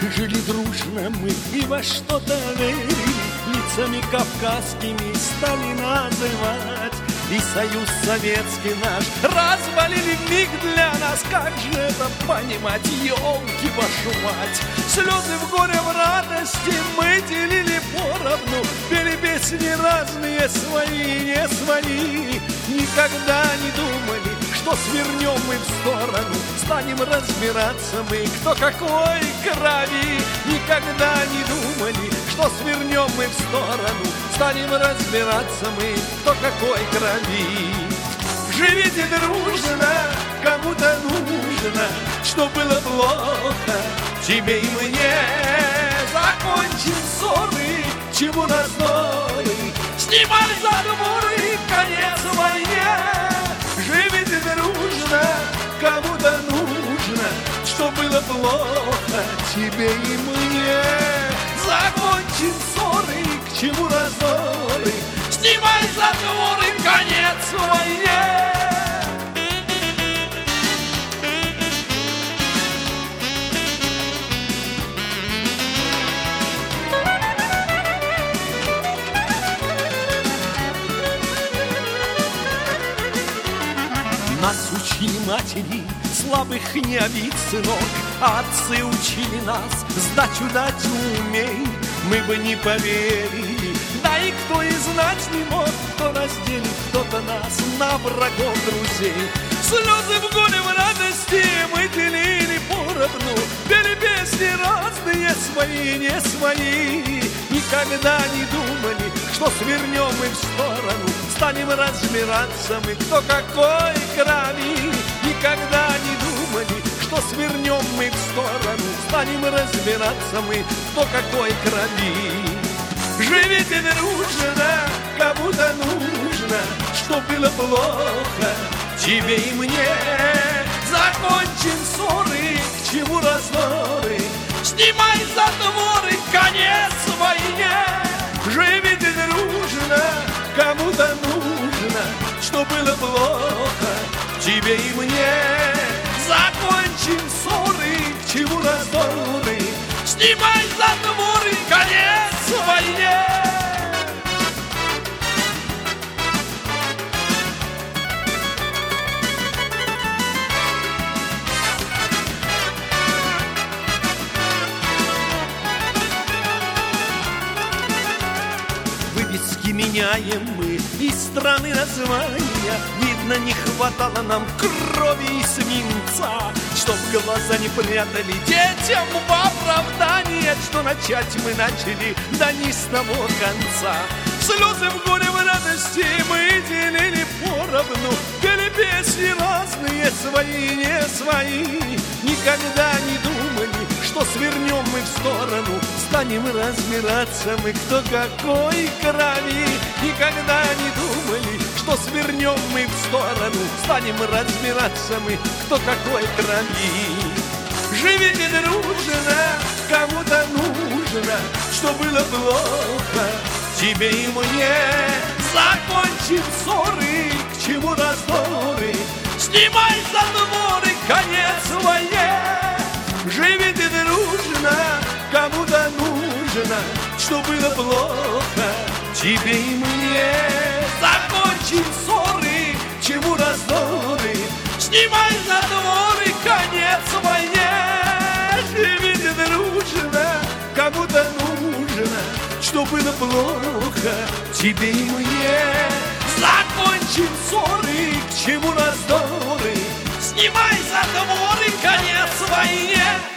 Жили дружно мы и во что-то верили, лицами кавказскими стали называть. И союз советский наш развалили вмиг для нас. Как же это понимать, елки вашу мать? Слезы в горе, в радости мы делили поровну, пели песни разные, свои и не свои. Никогда не думали, что свернем мы в сторону, станем разбираться мы, кто какой крови. Никогда не думали, что свернем мы в сторону, станем разбираться мы, кто какой крови. Живите дружно, кому-то нужно, что было плохо тебе и мне. Закончим ссоры, чему раздоры, снимай заборы, конец войне. Живите дружно, кому-то нужно, что было плохо тебе и мне. Закончим ссоры, к чему раздоры, снимай затворы, конец войне. Нас учили матери, слабых не обидь, сынок, а отцы учили нас, сдачу дать умей. Мы бы не поверили, да и кто и знать не мог, кто разделит кто-то нас на врагов друзей. Слезы в горе, в радости мы делили поровну, пели песни разные, свои и не свои. Никогда не думали, что свернем мы в сторону, станем разбираться мы, кто какой крови. Никогда не думали, что свернем мы в сторону, станем разбираться мы, кто какой крови. Живите дружно, кому-то нужно, что было плохо тебе и мне. Закончим ссоры, к чему раздоры, снимай затворы, конец войне. Живите дружно, кому-то нужно, что было плохо тебе и мне. Закончим ссоры, к чему раздоры, снимай затворы, конец войне. Вывески меняем мы и страны названия. Видно, не хватало нам крови и свинца, чтоб глаза не прятали детям в оправдание, что начать мы начали, да не с того конца. Слезы в горе, в радости мы делили поровну, пели песни разные, свои и не свои. Никогда не думали, что свернем мы в сторону, станем разбираться мы, кто какой крови. Никогда не думали, что свернем мы в сторону, станем разбираться мы, кто какой крови. Живите дружно, кому-то нужно, что было плохо тебе и мне. Закончим ссоры, к чему раздоры, снимай затворы, конец войне. Живите дружно, кому-то нужно, что было плохо тебе и мне. Закончим ссоры, к чему раздоры, снимай затворы, конец войне. Живите дружно, кому-то нужно, что было плохо тебе и мне. Закончим ссоры, к чему раздоры, снимай затворы, конец войне.